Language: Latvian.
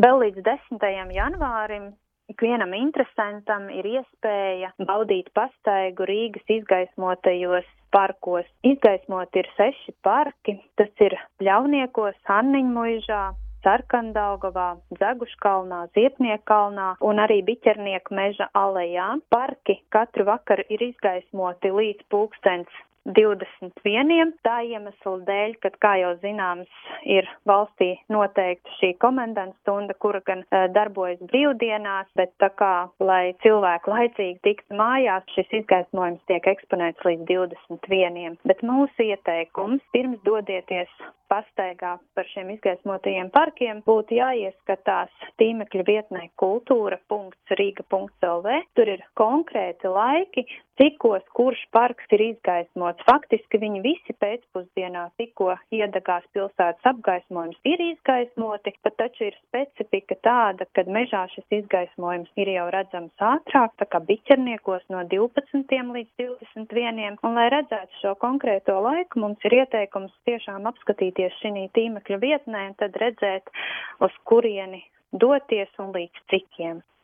Vēl līdz 10. janvārim ikvienam interesantam ir iespēja baudīt pastaigu Rīgas izgaismotajos parkos. Izgaismoti ir 6 parki, tas ir Pļauniekos, Anniņmuižā, Sarkandaugavā, Dzeguškalnā, Ziepniekalnā un arī Biķernieku meža alejā. Parki katru vakaru ir izgaismoti līdz 21. Tā iemesla dēļ, kad, kā jau zināms, ir valstī noteikta šī komendanta stunda, kura gan darbojas brīvdienās, bet tā kā, lai cilvēki laicīgi tiktu mājās, šis izgaismojums tiek eksponēts līdz 21. Bet mūsu ieteikums, pirms dodieties pastaigā par šiem izgaismotajiem parkiem, būtu jāieskatās tīmekļa vietnē kultūra.riga.lv. Tur ir konkrēti laiki, cikos kurš parks ir izgaismots. Faktiski viņi visi pēcpusdienā, tikko iedegās pilsētas apgaismojums, ir izgaismoti, bet taču ir specifika tāda, kad mežā šis izgaismojums ir jau redzams ātrāk, tā kā Biķerniekos no 12. līdz 21. Un, lai redzētu šo konkrēto laiku, mums ir ieteikums tiešām apskatīties šī tīmekļa vietnē un tad redzēt, uz kurieni doties un līdz cikiem.